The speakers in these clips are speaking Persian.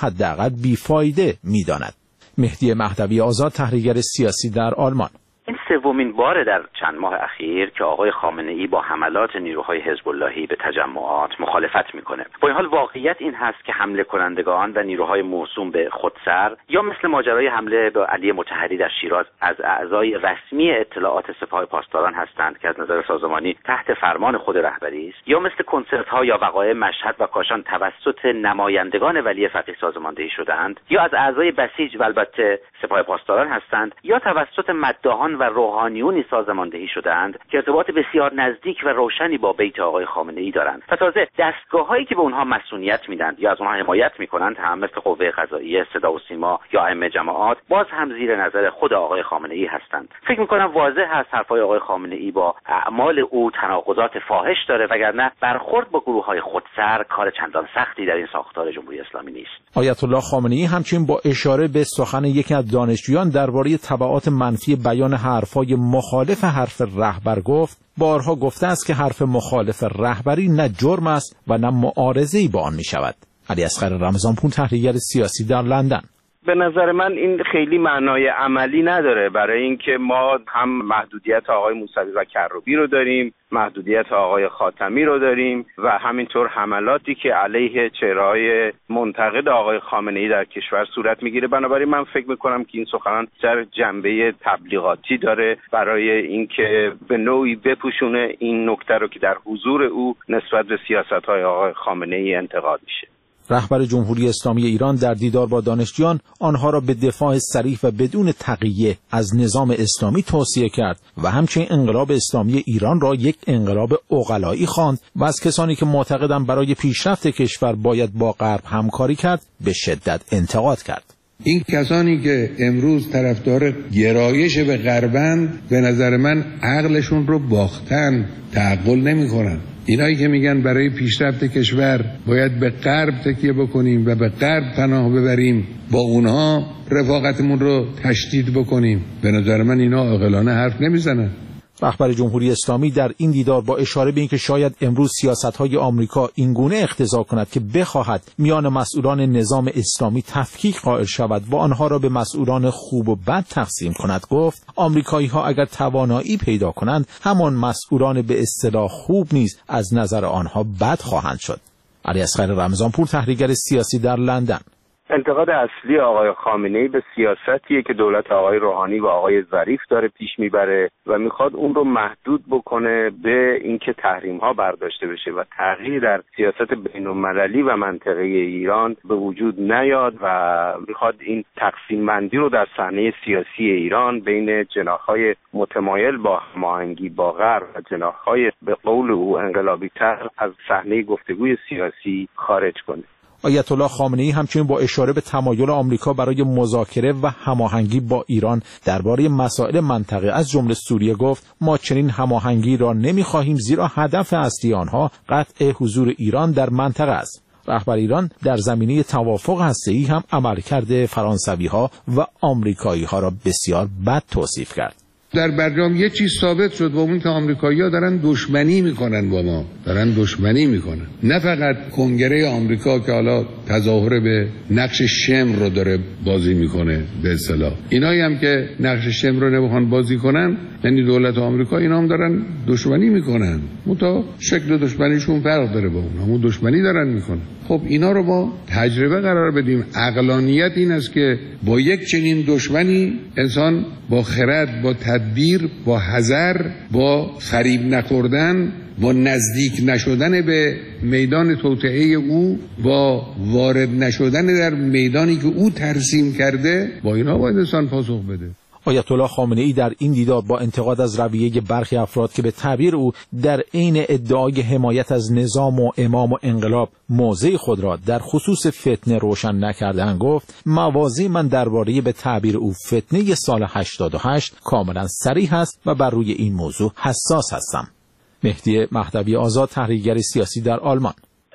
حداقل بیفایده می‌داند. مهدی مهدوی آزاد، تحلیلگر سیاسی در آلمان: این سومین باره در چند ماه اخیر که آقای خامنه‌ای با حملات نیروهای حزب اللهی به تجمعات مخالفت میکنه. با این حال واقعیت این هست که حمله کنندگان و نیروهای موسوم به خودسر یا مثل ماجرای حمله به علی مطهری در شیراز از اعضای رسمی اطلاعات سپاه پاسداران هستند که از نظر سازمانی تحت فرمان خود رهبری است، یا مثل کنسرت‌ها یا وقایع مشهد و کاشان توسط نمایندگان ولی فقیه سازماندهی شده‌اند، یا از اعضای بسیج و البته سپاه پاسداران هستند، یا توسط مداحان و روحانیونی سازماندهی شده‌اند که ارتباط بسیار نزدیک و روشنی با بیت آقای خامنه‌ای دارند و تازه دستگاه‌هایی که به اونها مسئولیت میدن یا از اونها حمایت میکنند هم مثل قوه قضاییه، صدا و سیما یا ائمه جماعات باز هم زیر نظر خود آقای خامنه‌ای هستند. فکر میکنم واضح هست حرفای آقای خامنه‌ای با اعمال او تناقضات فاحش داره، وگرنه برخورد با گروه‌های خودسر کار چندان سختی در این ساختار جمهوری اسلامی نیست. آیت الله خامنه‌ای همچنین با اشاره به سخن یکی از دانشجویان درباره تبعات منفی بیان حرفای مخالف حرف رهبر گفت: بارها گفته است که حرف مخالف رهبری نه جرم است و نه معارضه‌ای با آن می‌شود. علی اصغر رمضانپور، تحلیلگر سیاسی در لندن: به نظر من این خیلی معنای عملی نداره، برای اینکه ما هم محدودیت آقای موسوی و کروبی رو داریم، محدودیت آقای خاتمی رو داریم و همینطور حملاتی که علیه چهره‌های منتقد آقای خامنه‌ای در کشور صورت میگیره. بنابراین من فکر میکنم که این سخنان در جنبه تبلیغاتی داره برای اینکه به نوعی بپوشونه این نکته رو که در حضور او نسبت به سیاست‌های آقای خامنه‌ای انتقاد میشه. رهبر جمهوری اسلامی ایران در دیدار با دانشجویان آنها را به دفاع صریح و بدون تقیه از نظام اسلامی توصیه کرد و همچنین انقلاب اسلامی ایران را یک انقلاب عقلایی خواند و از کسانی که معتقدند برای پیشرفت کشور باید با غرب همکاری کرد به شدت انتقاد کرد. این کسانی که امروز طرفدار گرایش به غربند به نظر من عقلشون رو باختن، تعقل نمی‌کنن. اینایی که میگن برای پیشرفت کشور باید به غرب تکیه بکنیم و به غرب پناه ببریم، با اونها رفاقتمون رو تشدید بکنیم، به نظر من اینا عاقلانه حرف نمیزنن. رهبر جمهوری اسلامی در این دیدار با اشاره به اینکه شاید امروز سیاست‌های آمریکا اینگونه اقتضا کند که بخواهد میان مسئولان نظام اسلامی تفکیک قائل شود و آنها را به مسئولان خوب و بد تقسیم کند، گفت آمریکایی‌ها اگر توانایی پیدا کنند همان مسئولان به اصطلاح خوب نیز از نظر آنها بد خواهند شد. علی اصغر رمضانپور، تحلیلگر سیاسی در لندن: انتقاد اصلی آقای خامنه‌ای به سیاستیه که دولت آقای روحانی و آقای ظریف داره پیش میبره و میخواد اون رو محدود بکنه به اینکه تحریم‌ها برداشته بشه و تغییر در سیاست بین‌المللی و منطقه ایران به وجود نیاد و میخواد این تقسیم بندی رو در صحنه سیاسی ایران بین جناح‌های متمایل با هماهنگی با غرب و جناح‌های به قول او انقلابی‌تر از صحنه گفتگوی سیاسی خارج کنه. آیت الله خامنه‌ای همچنین با اشاره به تمایل آمریکا برای مذاکره و هماهنگی با ایران درباره مسائل منطقه از جمله سوریه گفت: ما چنین هماهنگی را نمی‌خواهیم، زیرا هدف اصلی آنها قطع حضور ایران در منطقه است. رهبر ایران در زمینه توافق هسته‌ای هم عملکرد فرانسوی‌ها و آمریکایی‌ها را بسیار بد توصیف کرد. در برجام یه چیز ثابت شد و اون که آمریکایی‌ها دارن دشمنی میکنن با ما، دارن دشمنی میکنن. نه فقط کنگره آمریکا که حالا تظاهر به نقش شمر رو داره بازی میکنه به اصطلاح، اینایی هم که نقش شمر رو نمیخوان بازی کنن، یعنی دولت آمریکا، اینا هم دارن دشمنی میکنن. متا شکل دشمنیشون فرق داره با اون، همون دشمنی دارن میکنن. خب اینا رو ما تجربه قرار بدیم. عقلانیت این است که با یک چنین دشمنی انسان با خرد، با تدبیر، با حذر، با فریب نخوردن، با نزدیک نشدن به میدان توطئه او، با وارد نشدن در میدانی که او ترسیم کرده، با اینا باید انسان پاسخ بده. آیت الله خامنه‌ای در این دیدار با انتقاد از رویه برخی افراد که به تعبیر او در عین ادعای حمایت از نظام و امام و انقلاب موضع خود را در خصوص فتنه روشن نکردند گفت: مواضع من درباره به تعبیر او فتنه سال 88 کاملا صریح است و بر روی این موضوع حساس هستم. مهدی مهدوی آزاد، تحلیلگر سیاسی در آلمان: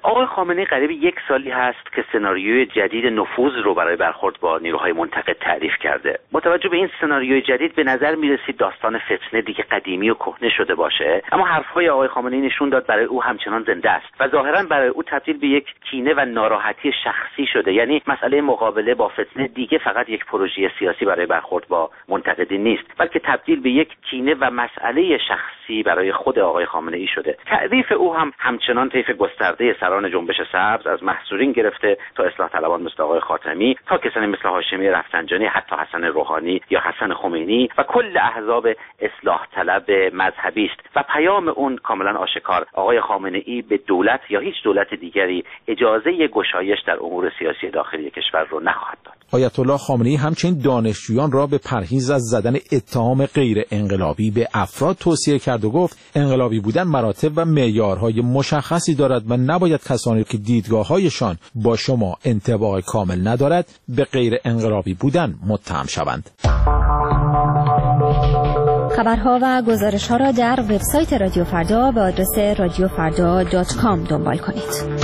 آقای خامنه‌ای قریب 1 سالی هست که سناریوی جدید نفوذ رو برای برخورد با نیروهای منتقد تعریف کرده. با توجه به این سناریوی جدید به نظر میرسید داستان فتنه دیگه قدیمی و کهنه شده باشه، اما حرفهای آقای خامنه‌ای نشون داد برای او همچنان زنده است و ظاهراً برای او تبدیل به یک کینه و ناراحتی شخصی شده. یعنی مسئله مقابله با فتنه دیگه فقط یک پروژه سیاسی برای برخورد با منتقدین نیست، بلکه تبدیل به یک کینه و مسئله شخصی برای خود آقای خامنه‌ای شده. تعریف او هم همچنان طیف گسترده سران جنبش سبز از محصورین گرفته تا اصلاح طلبان مثل آقای خاتمی تا کسانی مثل هاشمی رفسنجانی، حتی حسن روحانی یا حسن خمینی و کل احزاب اصلاح طلب مذهبی است و پیام اون کاملا آشکار: آقای خامنه‌ای به دولت یا هیچ دولت دیگری اجازه گشایش در امور سیاسی داخلی کشور رو نخواهد داد. آیت الله خامنه‌ای همچنین دانشجویان را به پرهیز از زدن اتهام غیر انقلابی به افراد توصیه کرد و گفت انقلابی بودن مراتب و معیارهای مشخصی دارد و نباید کسانی که دیدگاه‌هایشان با شما انطباق کامل ندارد به غیر انقلابی بودن متهم شوند. خبرها و گزارش‌ها را در وبسایت رادیو فردا به آدرس radiofarda.com دنبال کنید.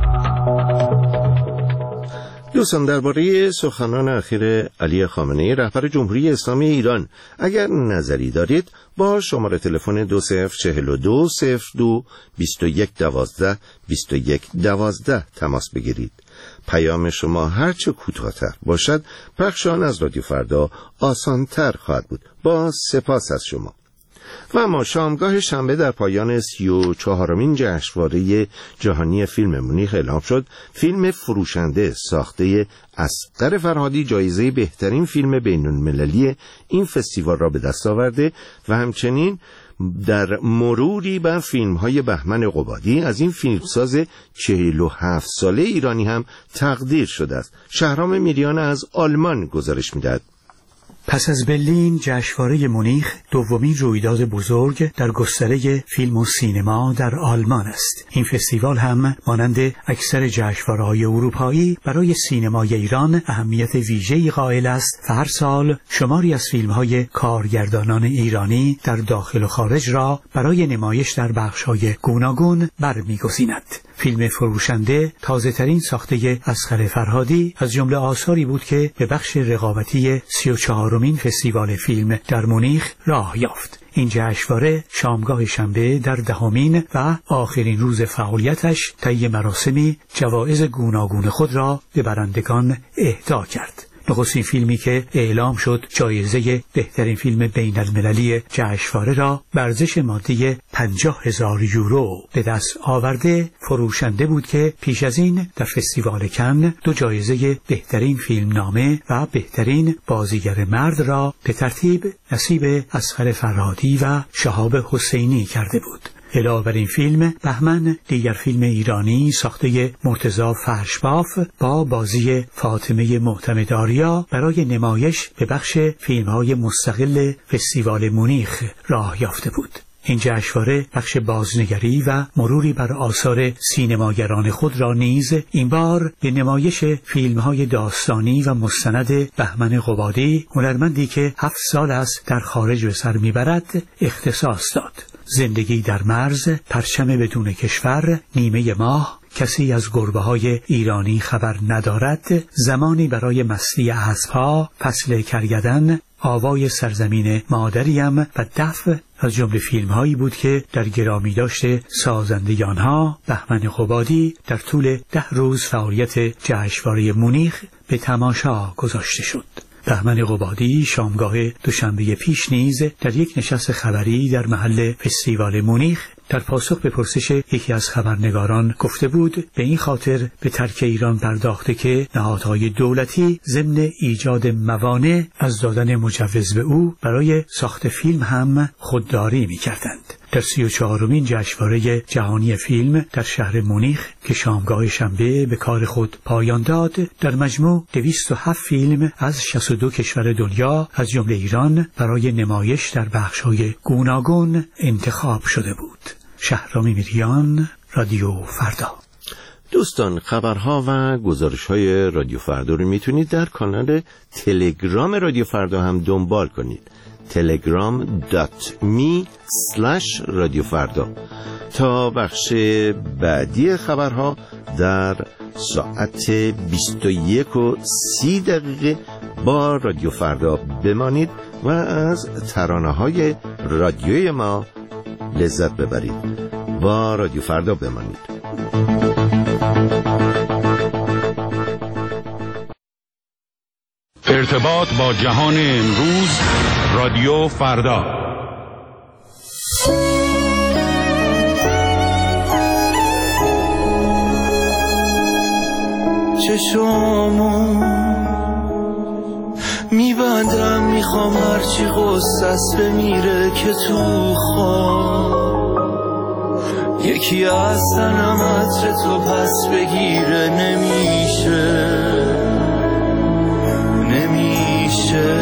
دوستان، درباره سخنان اخیر علی خامنه‌ای رهبر جمهوری اسلامی ایران اگر نظری دارید با شماره تلفن 2042 02 21 12 21 12 تماس بگیرید. پیام شما هرچه کوتاه‌تر باشد پخش آن از رادیو فردا آسان‌تر خواهد بود. با سپاس از شما. و اما شامگاه شنبه در پایان 34مین جشنواره جهانی فیلم مونیخ اعلام شد فیلم فروشنده ساخته اصغر فرهادی جایزه بهترین فیلم بین‌المللی این فستیوال را به دست آورده و همچنین در مروری بر فیلم‌های بهمن قبادی از این فیلمساز 47 ساله ایرانی هم تقدیر شده است. شهرام میریان از آلمان گزارش می‌دهد. پس از برلین، جشنواره مونیخ دومین رویداد بزرگ در گستره فیلم و سینما در آلمان است. این فستیوال هم مانند اکثر جشنواره‌های اروپایی برای سینمای ایران اهمیت ویژه‌ای قائل است و هر سال شماری از فیلم‌های کارگردانان ایرانی در داخل و خارج را برای نمایش در بخش‌های گوناگون برمی‌گزیند. فیلم فروشنده تازه‌ترین ساخته اصغر فرهادی از جمله آثاری بود که به بخش رقابتی 34مین فستیوال فیلم در مونیخ راه یافت. این جشنواره شامگاه شنبه در 10مین و آخرین روز فعالیتش طی مراسمی جوایز گوناگون خود را به برندگان اهدا کرد. نخستین فیلمی که اعلام شد جایزه بهترین فیلم بین المللی جشنواره را به ارزش مادی 50,000 یورو به دست آورده فروشنده بود که پیش از این در فستیوال کن 2 جایزه بهترین فیلم نامه و بهترین بازیگر مرد را به ترتیب نصیب اصغر فرهادی و شهاب حسینی کرده بود. علاوه بر این فیلم، بهمن دیگر فیلم ایرانی ساخته مرتضی فرشباف با بازی فاطمه معتمدآریا برای نمایش به بخش فیلم‌های مستقل فستیوال مونیخ راه یافته بود. این جشنواره بخش بازنگری و مروری بر آثار سینماگران خود را نیز این بار به نمایش فیلم‌های داستانی و مستند بهمن قبادی، هنرمندی که 7 سال است در خارج به سر میبرد، اختصاص داد. زندگی در مرز، پرچم بدون کشور، نیمه ماه، کسی از گربه‌های ایرانی خبر ندارد، زمانی برای مستی اسب‌ها، فصل کرگدن، آوای سرزمین مادریم و دفع از جمله فیلم‌هایی بود که در گرامی داشته سازنده آنها بهمن قبادی در طول 10 روز فعالیت جشنواره مونیخ به تماشا گذاشته شد. بهمن قبادی شامگاه دوشنبه پیش نیز در یک نشست خبری در محل فستیوال مونیخ در پاسخ به پرسش یکی از خبرنگاران گفته بود به این خاطر به ترک ایران پرداخته که نهادهای دولتی ضمن ایجاد موانع از دادن مجوز به او برای ساخت فیلم هم خودداری می‌کردند. در 34مین جشنواره جهانی فیلم در شهر مونیخ که شامگاه شنبه به کار خود پایان داد، در مجموع 207 فیلم از 62 کشور دنیا از جمله ایران برای نمایش در بخش‌های گوناگون انتخاب شده بود. شهرام میریان، رادیو فردا. دوستان، خبرها و گزارش‌های رادیو فردا رو میتونید در کانال تلگرام رادیو فردا هم دنبال کنید. telegram.me/رادیوفردا. تا بخش بعدی خبرها در ساعت 21:30 با رادیو فردا بمانید و از ترانه‌های رادیوی ما لذت ببرید. با رادیو فردا بمانید. ارتباط با جهان امروز، رادیو فردا. چشامو میبندم، میخوام هرچی غصت بمیره که تو خواب یکی از تنم عطر تو پس بگیره. نمیشه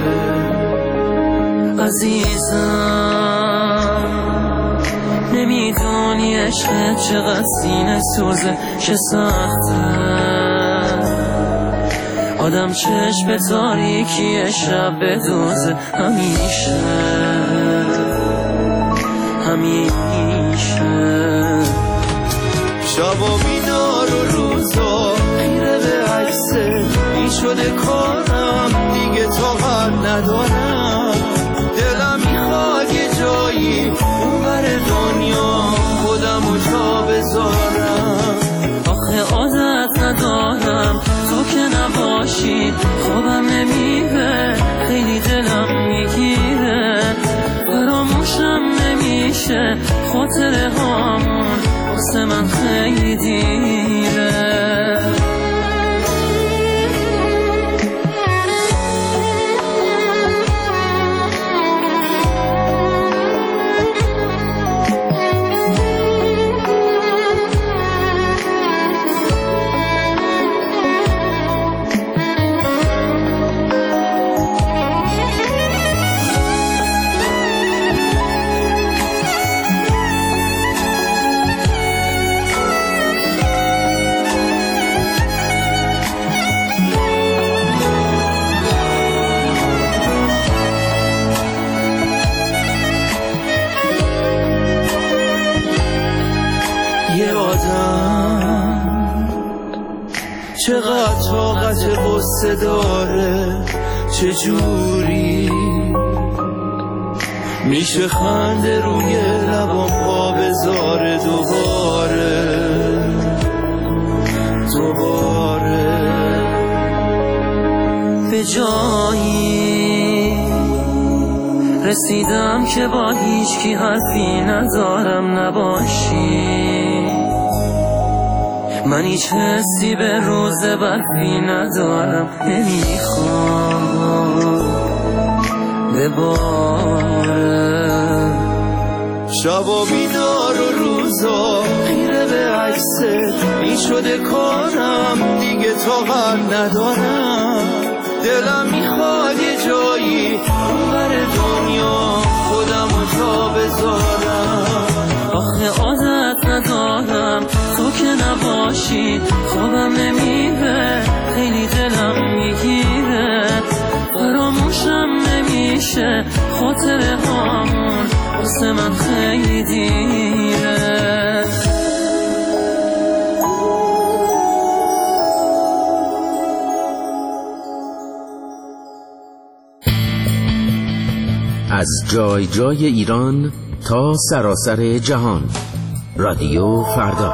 عزیزم، نمیدونی عشقت چقدر سینه سوزه، چه سخته آدم چشم تاریکی شب بدوزه. همیشه شب و بیدار و روزا خیره به عکست، این شده کارم دیگه طاقت ندارم. دلم میخواد یه جایی اون بر دنیا خودمو جا بذارم. آخه عادت ندارم تو که نباشی، خوابم نمیره، خیلی دلم میگیره، فراموشم نمیشه، خاطره هامون واسه من خیلی دیره. چقدر طاقت غصه داره، چجوری میشه خنده روی لبام پا بذاره دوباره. به جایی رسیدم که با هیچ کی حرفی ندارم نباشی. من هیچ حسی به روز برفی ندارم، نمیخوام بباره. شب و بیدار و روزا خیره به عکست، این شده کارم دیگه طاقت ندارم. دلم میخواد یه جایی اون بر دنیا خودمو جا بذارم. آخه عادت ندارم تو که نباشی، خوابم نمیره، خیلی دلم میگیره، فراموشم نمیشه، خاطره هامون واسه من خیلی دیره. از جای جای ایران تا سراسر جهان، رادیو فردا.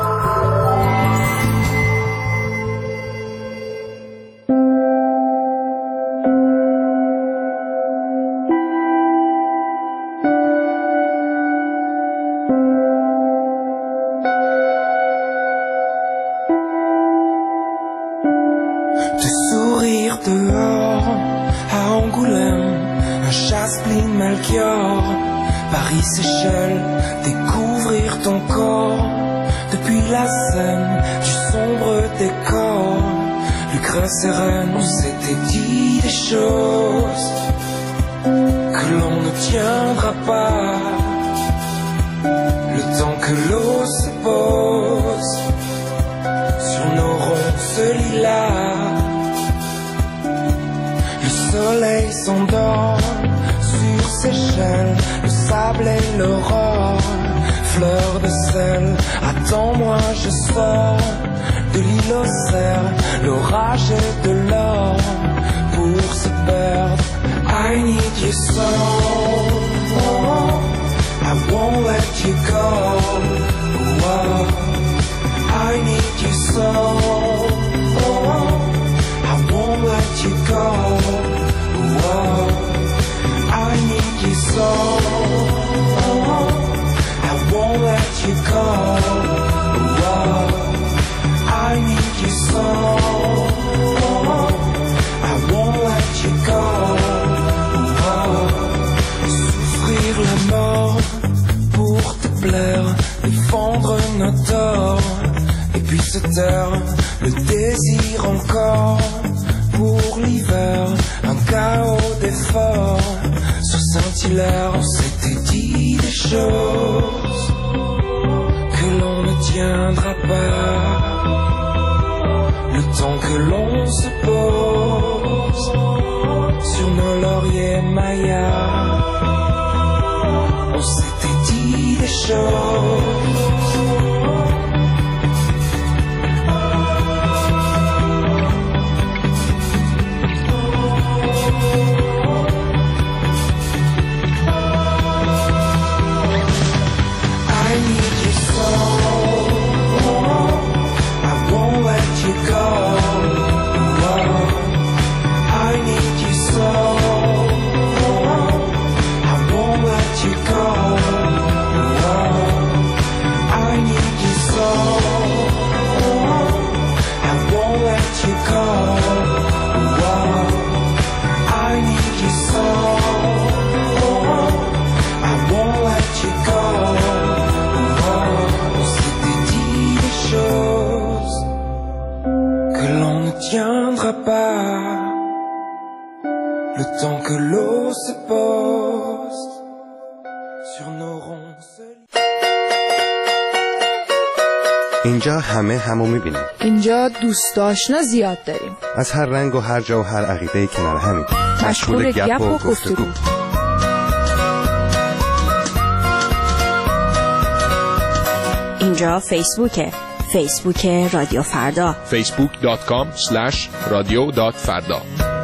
Paris, Seychelles, découvrir ton corps. Depuis la scène du sombre décor, Lucrèce et Sereine s'étaient dit des choses que l'on ne tiendra pas. Le temps que l'eau se pose sur nos ronces lilas, le soleil s'endort sur s'échelle, le sable et l'aurore, fleur de sel, attends-moi, je sors de l'île aux cerfs, l'orage et de l'or pour se perdre. I need you so, I won't let you go. Whoa. I need you so, I won't let you go. Whoa. I need you so, I won't let you go. Whoa. I need you so, I won't let you go. Whoa. Souffrir la mort pour te plaire, défendre nos torts, et puis se taire, le désir encore pour l'hiver, un chaos d'efforts. Sur Saint-Hilaire, on s'était dit des choses que l'on ne tiendra pas. Le temps que l'on se pose sur nos lauriers mayas, on s'était dit des choses. Le temps que l'eau se pose sur nos ronces. اینجا همو میبینیم. اینجا دوست آشنا زیاد داریم. از هر رنگ و هر جا و هر عقیده کنار همین. مشغول گپ و گفتگو. اینجا فیسبوک رادیو فردا. facebook.com/radio.farda.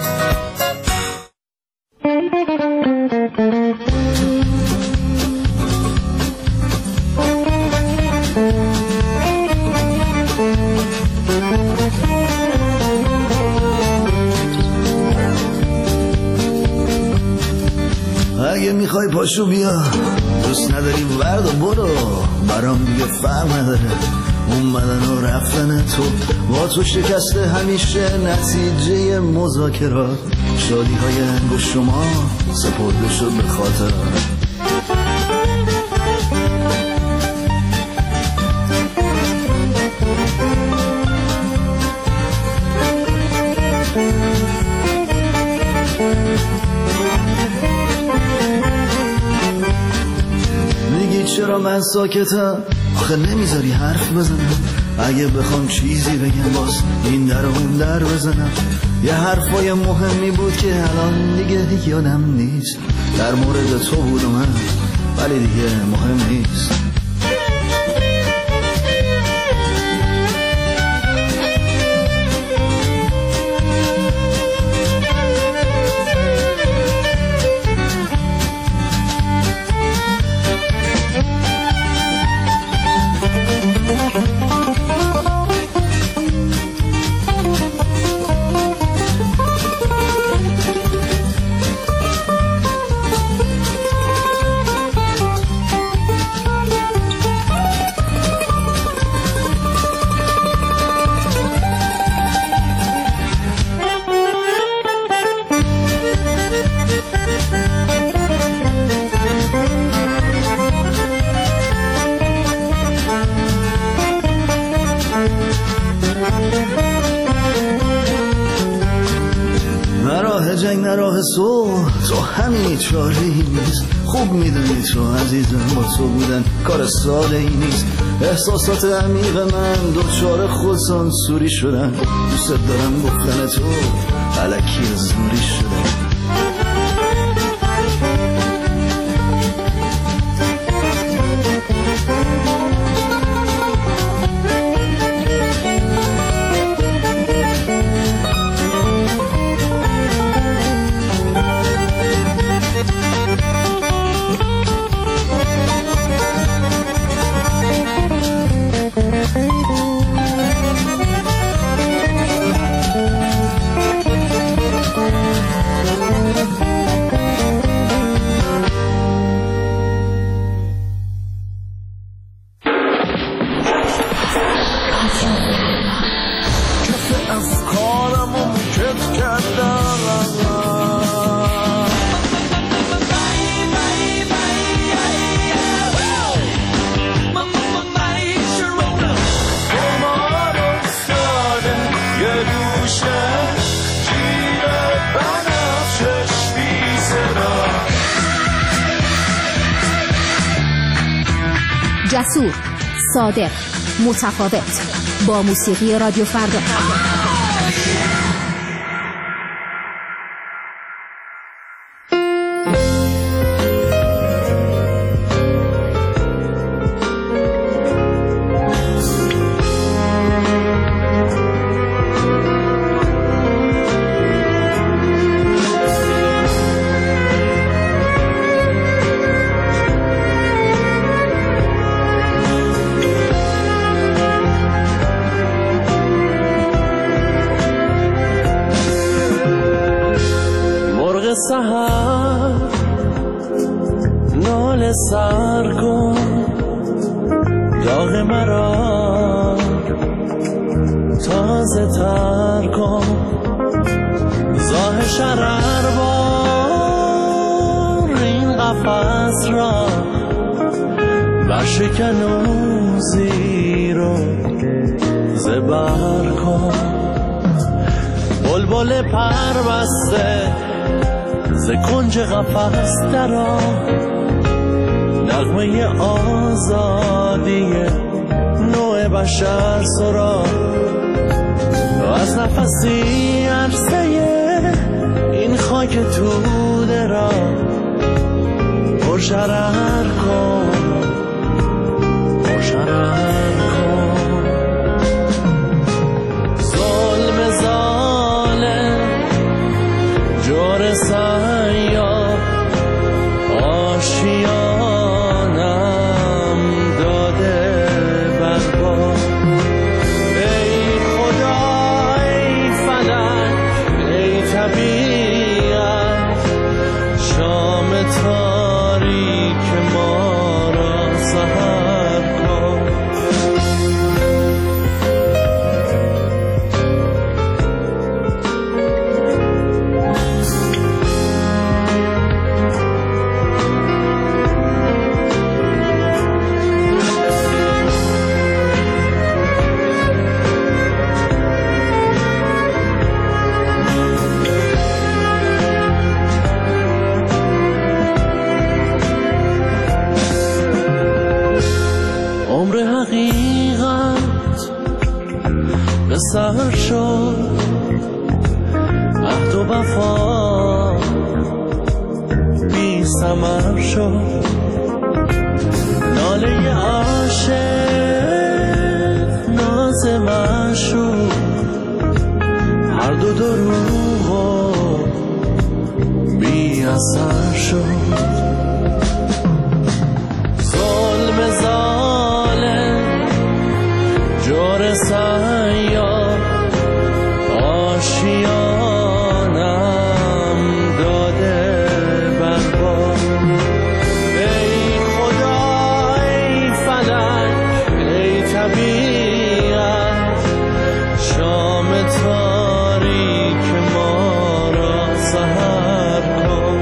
اگه میخوای پاشو بیا، دوست نداری ورد و برو، برام دیگه فرق نداره اومدن و رفتن تو، با تو شکسته همیشه نتیجه مذاکرات، شادی های انگشت شما سپرده شد به خاطر. چرا من ساکتم؟ آخه نمیذاری حرف بزنم، اگه بخوام چیزی بگم باز این در و اون در بزنم. یه حرفای مهمی بود که الان دیگه یادم نیست، در مورد تو بود و من، ولی دیگه مهم نیست. جنگ نراه تو همین چاره ای نیست، خوب میدونی تو عزیزم با تو بودن کار ساده ای نیست. احساسات عمیق من دوچار خودسانسوری شدن، دوست دارم گفتن تو الکی زوری شدن. جسور، صادق، متفاوت. با موسیقی رادیو فردا. نغمه آزادی نوع بشر سرا از نفسی عرصه این خاک توده را پرشرر کن، پرشرر کن. ظلم ظالم جور سیاه آشیانم داده برباد. ای خدا، ای فلک، ای طبیعت، شام تاریک ما را سحر کن. سر شد عهد و وفا بی ثمر شد. ناله عاشق، ناز معشوق، هر دو دروغ و بی اثر شد. ظلم ظالم جور سیاه آشیانم داده برباد. ای خدا، ای فلک، ای طبیعت، شام تاریک ما را سحر کن.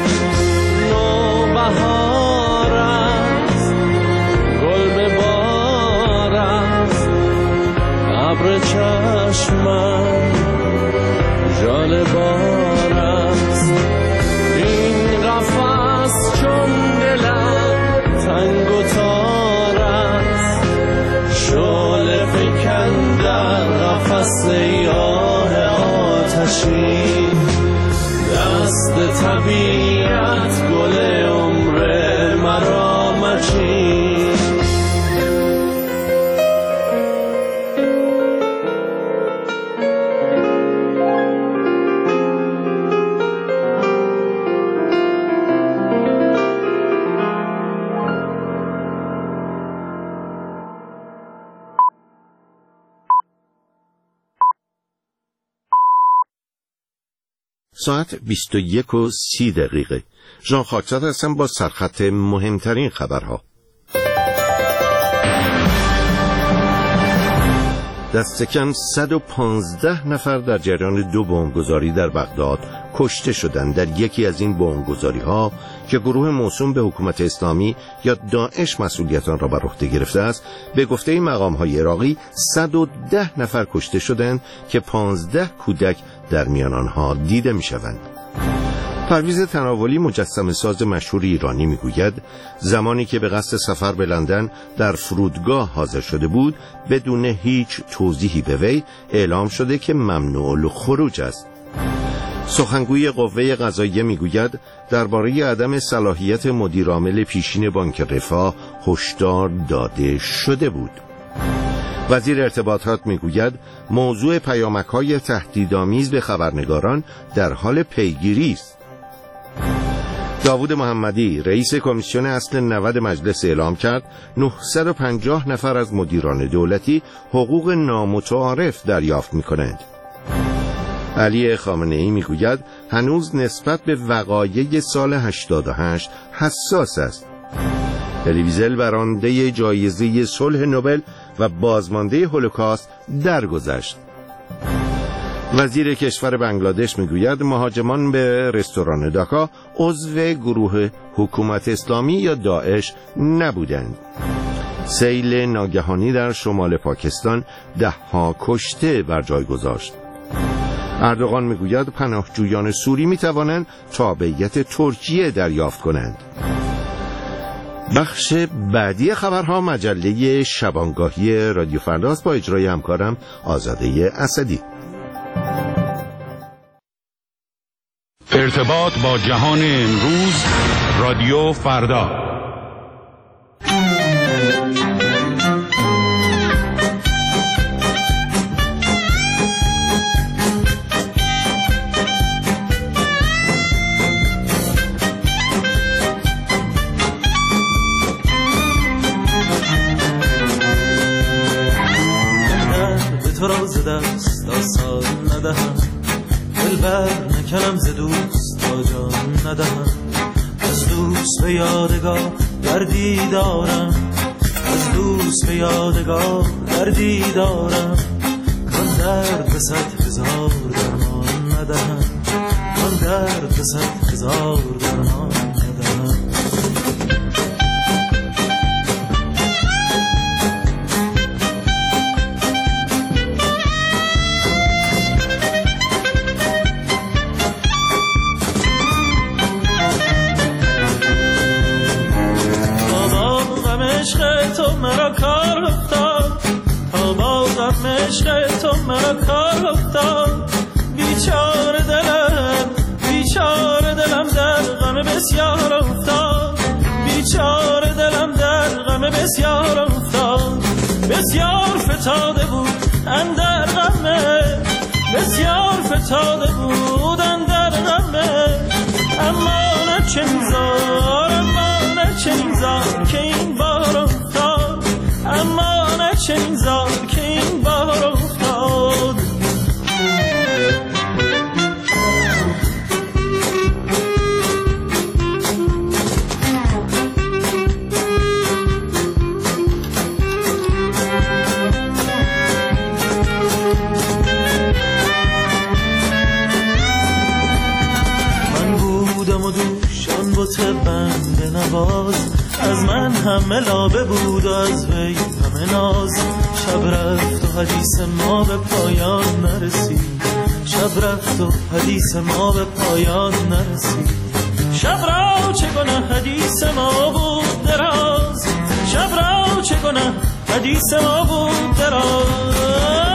نوبهار است، گل به بار است، ابر چشمم جال بار است. این قفس چون دلم تنگ و تار است، شعله فکن در قفس یاه آتشی. دست طبیعت گل عمر مرا مچین. ساعت 21:30. ژان خاکزاد هستم با سرخط مهمترین خبرها. دست کم 115 نفر در جریان 2 بمبگذاری در بغداد کشته شدند. در یکی از این بمبگذاری‌ها که گروه موسوم به حکومت اسلامی یا داعش مسئولیت آن را بر عهده گرفته است، به گفته مقام‌های عراقی 110 نفر کشته شدند که 15 کودک در میان آنها دیده می‌شوند. پرویز تناولی مجسمه ساز مشهور ایرانی میگوید زمانی که به قصد سفر به لندن در فرودگاه حاضر شده بود بدون هیچ توضیحی به وی اعلام شده که ممنوع الخروج است. سخنگوی قوه قضاییه میگوید درباره عدم صلاحیت مدیرعامل پیشین بانک رفاه هشدار داده شده بود. وزیر ارتباطات میگوید موضوع پیامک‌های تهدیدآمیز به خبرنگاران در حال پیگیری است. داوود محمدی رئیس کمیسیون اصل 90 مجلس اعلام کرد 950 نفر از مدیران دولتی حقوق نامتعارف دریافت می‌کنند. علی خامنه‌ای میگوید هنوز نسبت به وقایع سال 88 حساس است. الی ویزل برنده جایزه صلح نوبل و بازمانده هولوکاست درگذشت. وزیر کشور بنگلادش میگوید مهاجمان به رستوران داکا عضو گروه حکومت اسلامی یا داعش نبودند. سیل ناگهانی در شمال پاکستان 10 کشته بر جای گذاشت. اردوغان میگوید پناهجویان سوری میتوانند تابعیت ترکیه دریافت کنند. بخش بعدی خبرها مجله شبانگاهی رادیو فرداست با اجرای همکارم آزاده اسدی. ارتباط با جهان امروز رادیو فردا. تو را ز دست آسان ندهم، دلبر نکنم ز دوست تا جان ندهم. از دوست به یادگار دردی دارم، از دوست به یادگار دردی دارم. کان درد به 100,000 درمان ندهم، کان درد به 100,000 درمان ندهم. تو مرا کار افتاد، تا با غم عشق تو مرا کار افتاد. بیچاره دلم در غم بسیار افتاد، بیچاره دلم در غم بسیار افتاد. بسیار فتاده بود اندر غمه، بسیار فتاده بود اندر غمه. اما نه چنین زار، اما نه چنین زار که این بار افتاد، اما نه چنین زار که این بار افتاد. من بودم و دوشان بت بنده نواز، از من همه لابه بود و از وی همه ناز. شب رفت و حدیث ما به پایان نرسید، شب رفت و حدیث ما به پایان نرسید. شب را چه گناه حدیث ما بود دراز، شب را چه گناه حدیث ما بود دراز.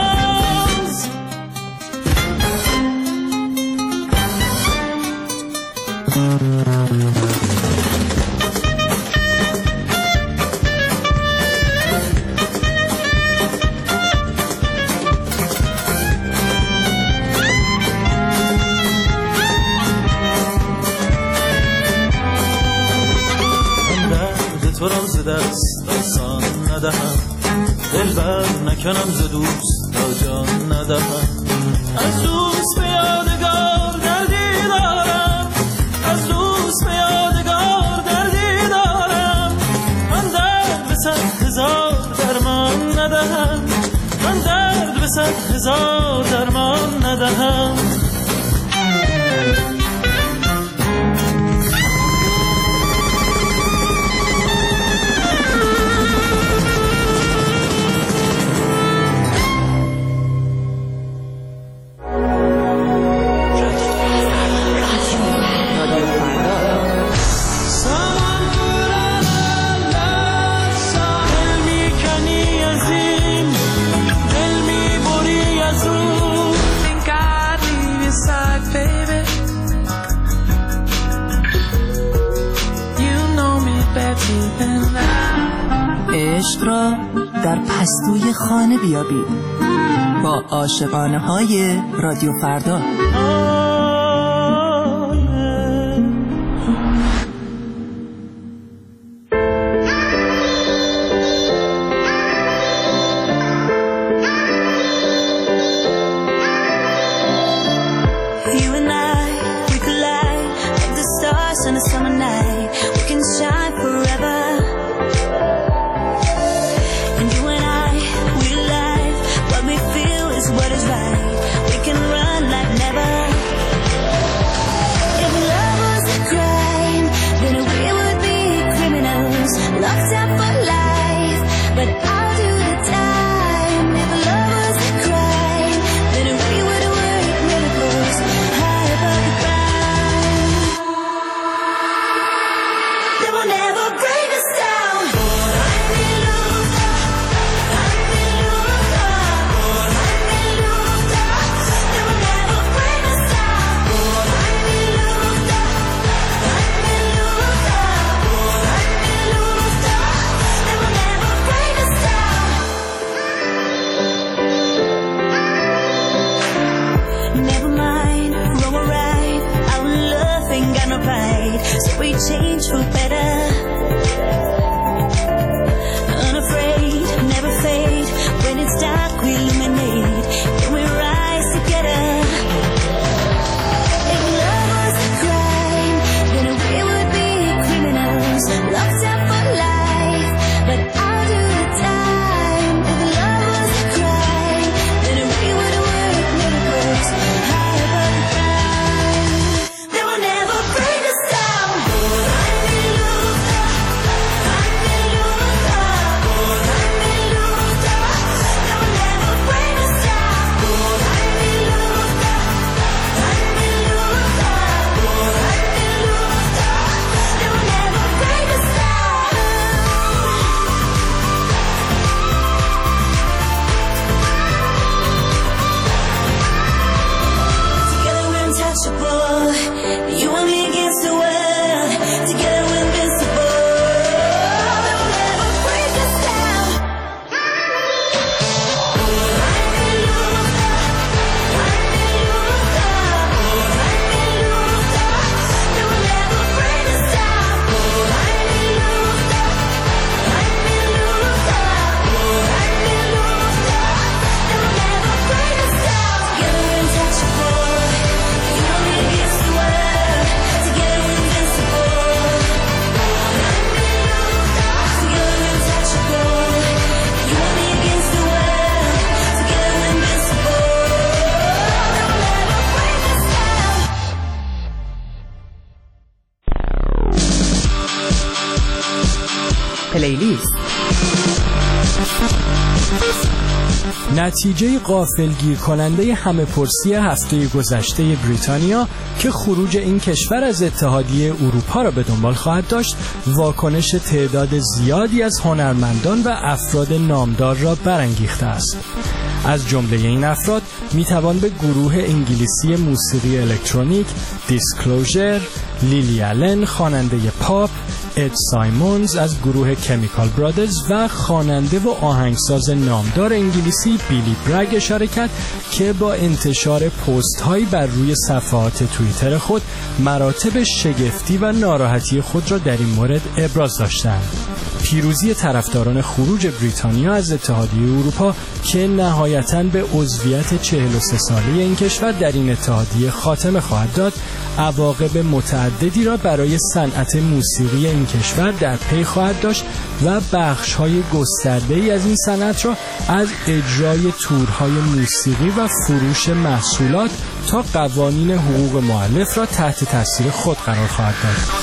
تو را ز دست آسان ندهم، دلبر نکنم ز دوست تا جان ندهم. از دوست به یادگار دردی دارم، از دوست به یادگار دردی دارم. من درد به 100,000 درمان ندهم، من درد به 100,000 درمان ندهم. عشق را در پستوی خانه بیابید با عاشقانه های رادیو فردا. پلیلیست. نتیجه غافلگیر کننده همه پرسی هفته گذشته بریتانیا که خروج این کشور از اتحادیه اروپا را به دنبال خواهد داشت، واکنش تعداد زیادی از هنرمندان و افراد نامدار را برانگیخته است. از جمله این افراد میتوان به گروه انگلیسی موسیقی الکترونیک دیسکلوزر، لیلی آلن خواننده پاپ، اد سایمونز از گروه کمیکال برادرز و خواننده و آهنگساز نامدار انگلیسی بیلی برگ اشاره کرد که با انتشار پست هایی بر روی صفحات توییتر خود مراتب شگفتی و ناراحتی خود را در این مورد ابراز داشتند. پیروزی طرفداران خروج بریتانیا از اتحادیه اروپا که نهایتاً به عضویت 43 ساله این کشور در این اتحادیه خاتمه خواهد داد، عواقب متعددی را برای صنعت موسیقی این کشور در پی خواهد داشت و بخش‌های گسترده‌ای از این صنعت را از اجرای تورهای موسیقی و فروش محصولات تا قوانین حقوق مؤلف را تحت تاثیر خود قرار خواهد داد.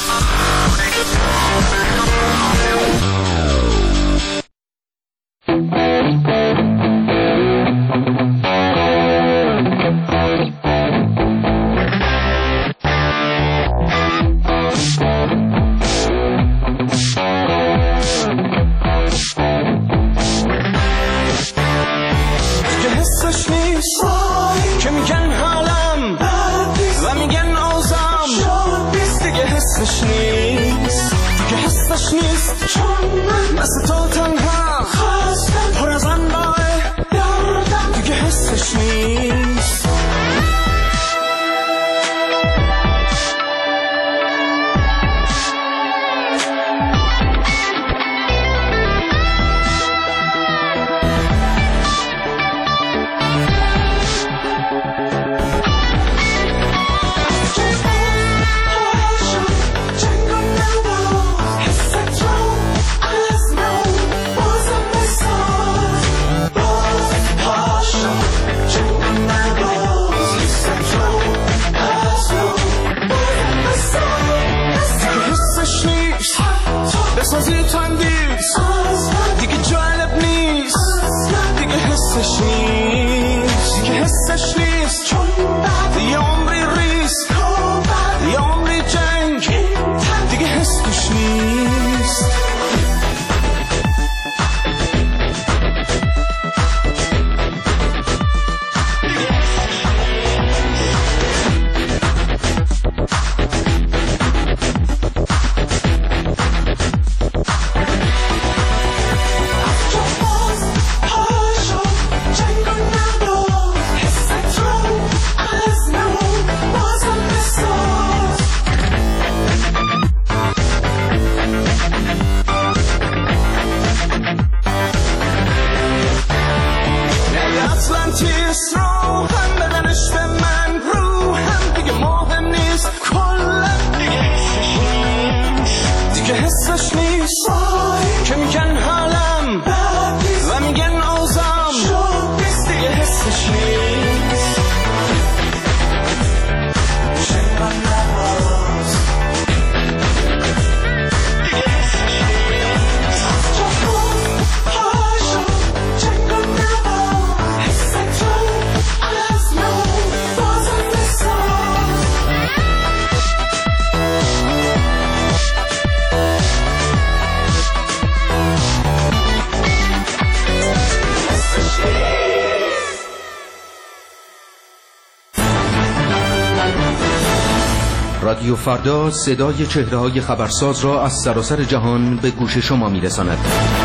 رادیو فردا صدای چهره‌های خبرساز را از سراسر جهان به گوش شما می‌رساند.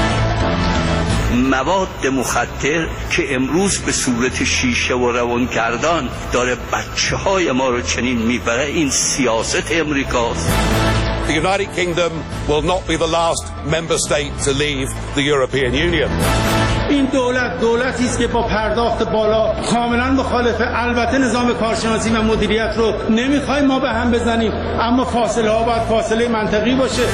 مواد مخدر که امروز به صورت شیشه و روانگردان داره بچه‌های ما رو چنین میبره، این سیاست امریکاست. The United Kingdom will not be the last member state to leave the European Union. این دولتی است که با پرداخت بالا کاملا مخالفه. البته نظام کارشناسی و مدیریت رو نمیخوایم ما به هم بزنیم، اما فاصله ها باید فاصله منطقی باشه.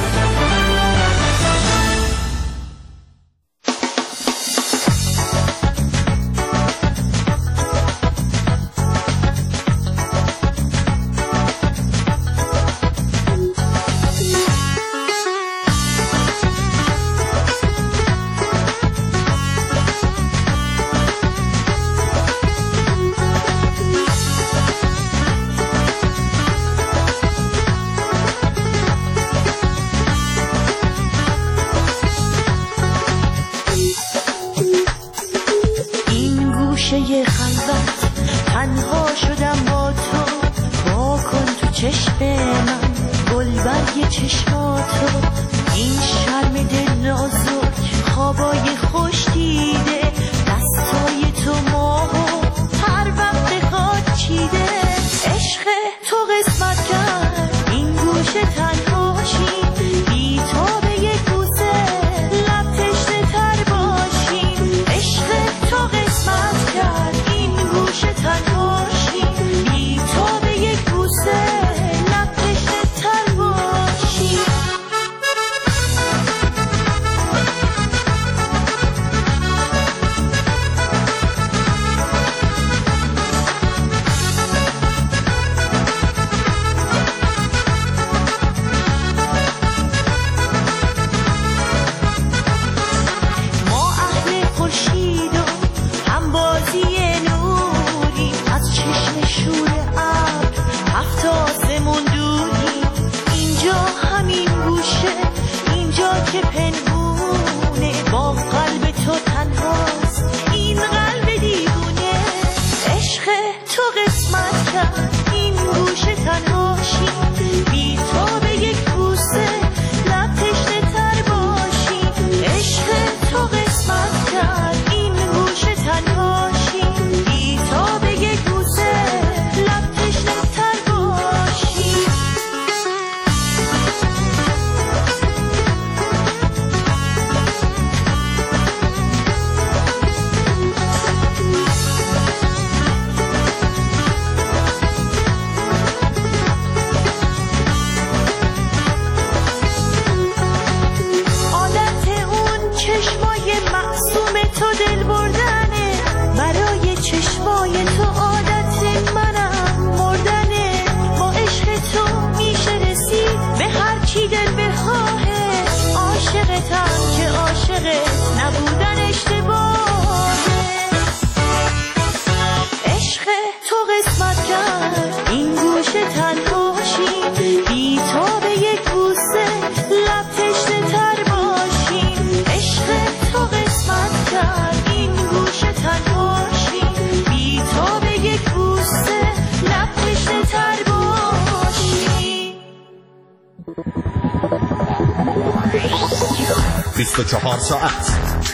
ساعت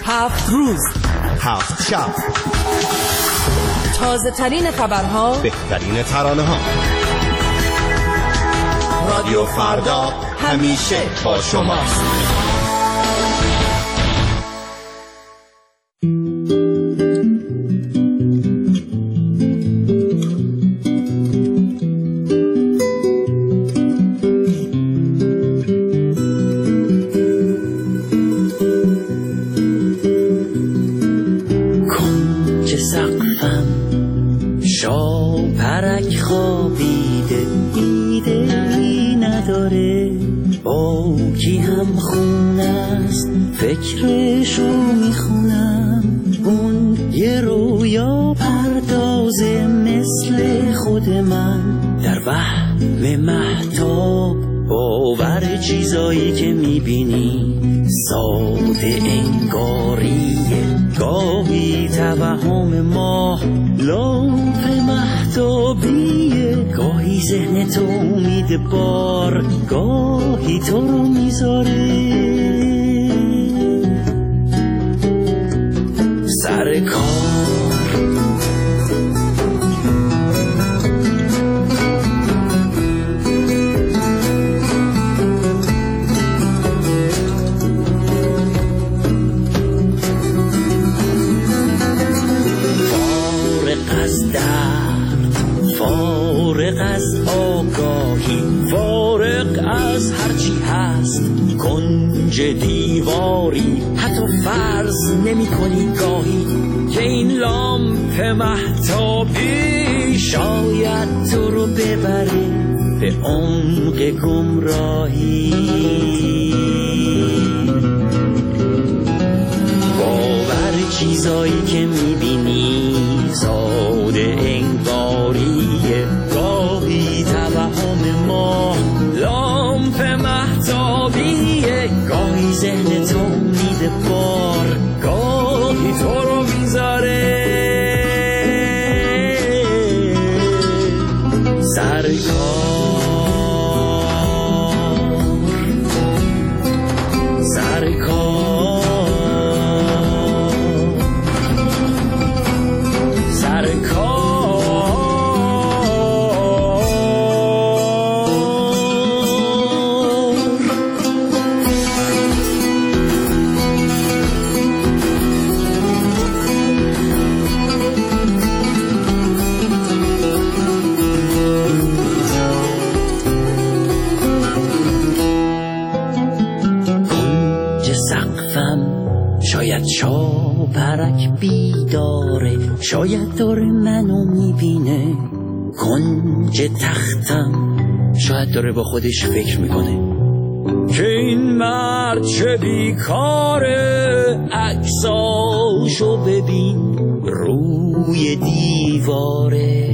7 روز 7 شب، تازه ترین خبرها، بهترین ترانه ها. رادیو فردا همیشه با شماست. فکرشو میخونم، اون یه رویا پردازه مثل خود من، در وهم مهتاب باور چیزایی که میبینی ساده انگاریه، گاهی توهم ماه لامپ مهتاب مهتابیه، گاهی ذهن تو امید بار، گاهی تو رو میذاره سر کار. فارغ از آگاهی، فارغ از هرچی هست، کنج دیواری حتی فرض نمی کنی گاهی که این لامپ مهتابی شاید تو رو ببره به عمق گمراهی. باور چیزایی که میبینی ساده انگاریه، گاهی توهم ما لامپ مهتابیه، گاهی ذهن تو میده بار، گاهی تو رو میذاره سر کار، سر کار، سر کار. شاید چاپرک بیداره، شاید داره منو میبینه. کنج تختم شاید داره با خودش فکر میکنه که این مرد چه بیکاره، عکساشو ببین روی دیواره.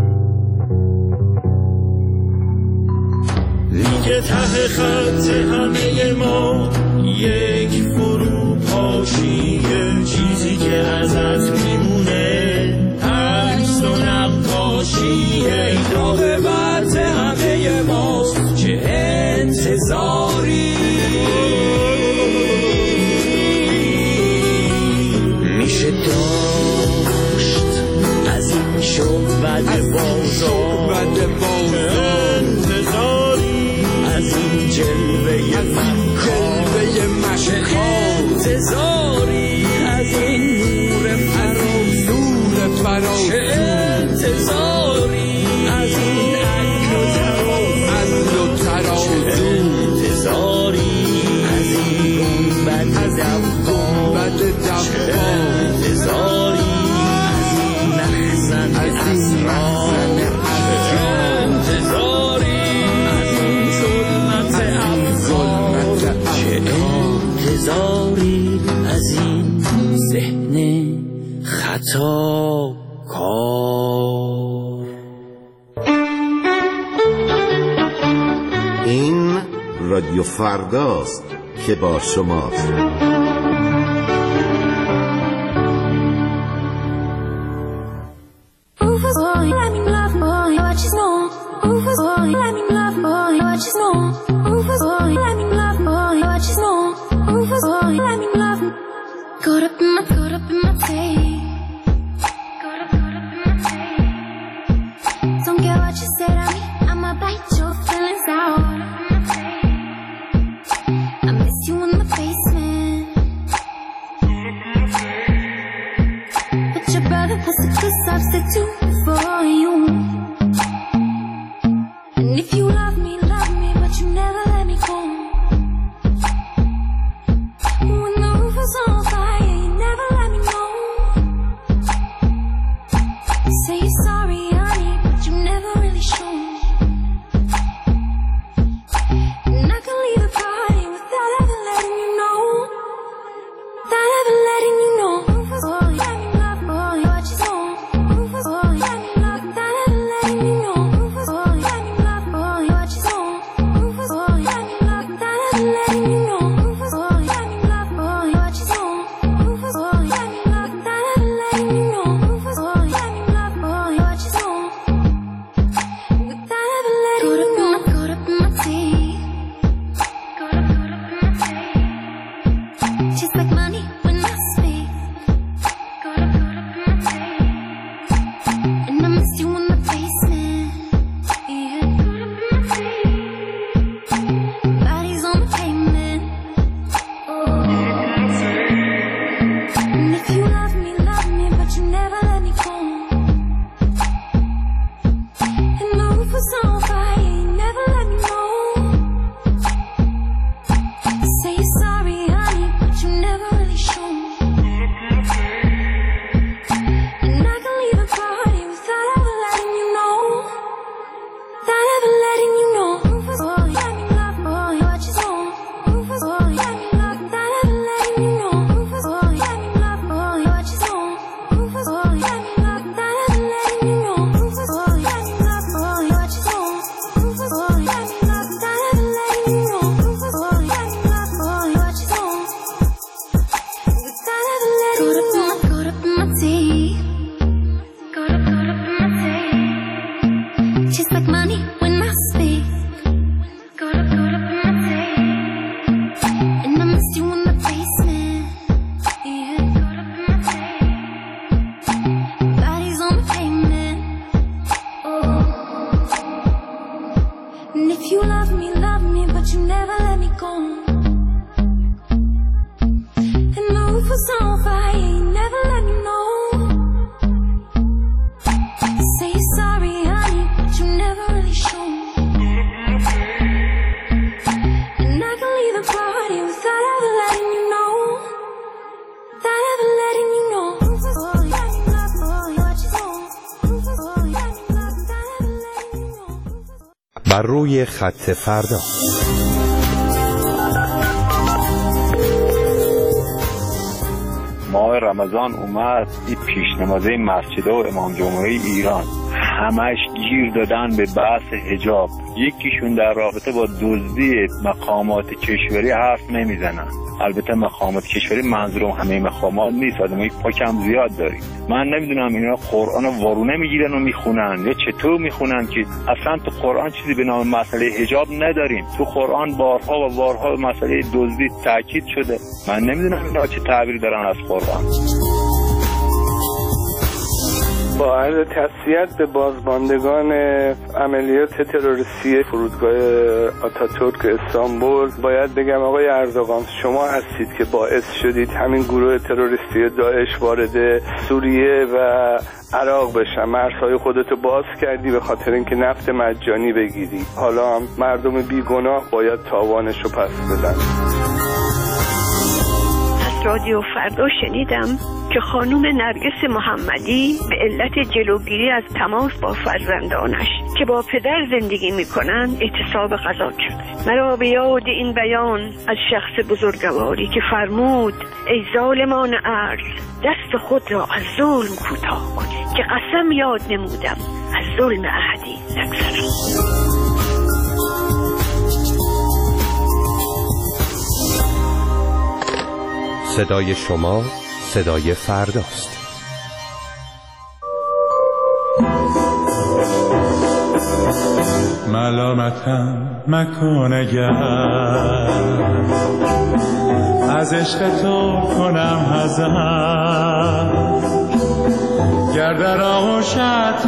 میگه ته خط همه ما یک فروپاشیه، چیزی که ازت میمونه عکس و نقاشیه. این عاقبت همه ماست، چه انتظاری میشه داشت از این شعبد بازار، انتظاری از این جلوه انتظاری از این نور فراز، چه انتظاری از این عقل و تراز، چه انتظاری از این گنبد دفان، چه انتظاری از این مخزن اسرار، چه انتظاری از این ظلمت افکار، چه انتظاری از این ذهن خطا کار. این رادیو فرداست که با شماست. Caught up in my face. Don't care what you said to me, I'ma bite your feelings out. I miss you in the basement, but your brother was a good substitute for you. And if you love me, but you never let me go. When the roof was on fire, you never And if you love me, but you never let me go. And the roof was on fire, you never let me know. Say you're sorry, honey, but you never really show. And I can leave the party without ever letting you know. Without ever letting you know. بر روی خط فردا. ماه رمضان اومد، این پیشنمازه مسجد و امام جمهوری ایران همش گیر دادن به بحث حجاب. یکیشون در رابطه با دزدی مقامات کشوری حرف نمیزنن. البته مقامات کشوری منظورم همه مقامات نیست، آدمای پاکم زیاد داریم. من نمیدونم اینا قرآن رو وارونه میگیرن و میخونن یا چطور میخونن که اصلا تو قرآن چیزی به نام مسئله حجاب نداریم. تو قرآن بارها و بارها مسئله دزدی تاکید شده. من نمیدونم اینا چه تعبیری دارن از قرآن. با عرض تسلیت به بازماندگان عملیات تروریستی فرودگاه آتاتورک استانبول، باید بگم آقای اردوغان شما هستید که باعث شدید همین گروه تروریستی داعش وارد سوریه و عراق بشن. مرزهای خودتو باز کردی به خاطر اینکه نفت مجانی بگیری. حالا هم مردم بیگناه باید تاوانشو پس بدن. رادیو فردا شنیدم که خانم نرگس محمدی به علت جلوگیری از تماس با فرزندانش که با پدر زندگی میکنن اعتصاب غذا شده. مرا به یاد این بیان از شخص بزرگواری که فرمود ای ظالمان ارض دست خود را از ظلم کوتاه کن که قسم یاد نمودم از ظلم احدی نگذرم. صدای شما صدای فرداست. ملامتم مکن اگر از عشق تو کنم حذر، گر در آغوشت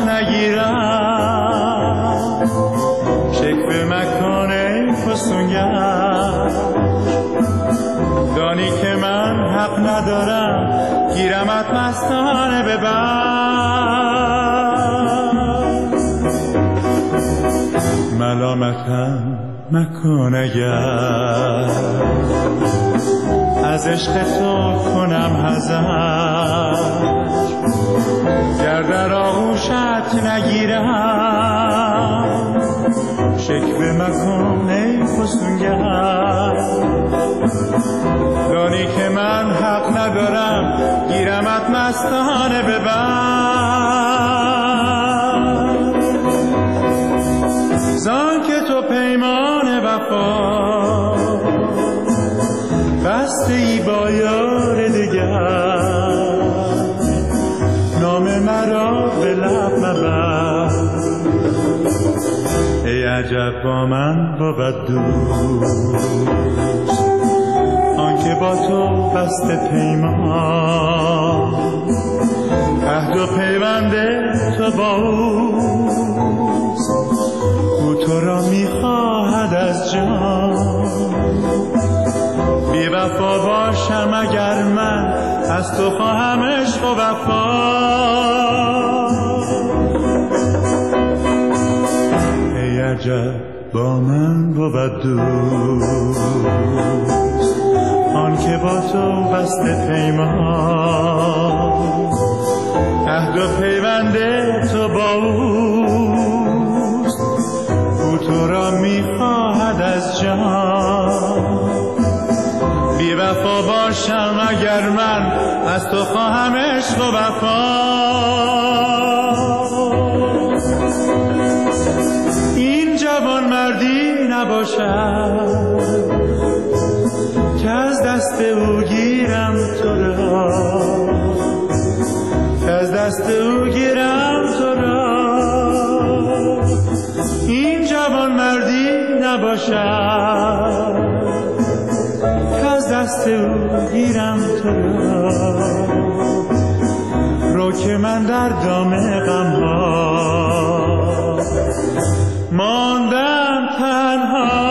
نگیرم شکوه مکن ای فسونگر. دانی که من حق ندارم گیرمت مستانه ببر. ملامتم مکن اگر از عشق تو کنم حذر، گر در آغوشت نگیرم شکوه مکن ای فسونگر. دانی که من حق ندارم گیرمت مستانه ببر. زان که تو پیمان وفا بسته ای با یار دیگر، نام مرا به لب مبر. ای عجب با من بود دوست آنکه با تو بسته پیمان، عهد و پیوند تو با اوست، او تو را میخواهد از جان. بی وفا باشم اگر من از تو خواهم عشق و وفا. ای عجب با من بود دوست آن که با تو بسته پیمان، عهد و پیوند تو با اوست، او تو را میخواهد از جان. بی وفا باشم اگر من از تو خواهم عشق و وفا. این جوان مردی نباشد که از دست او گیرم تو را، که از دست او گیرم تو را. این جوان مردی نباشد که از دست او گیرم تو را. رو که من در دام غم ها ماندم تنها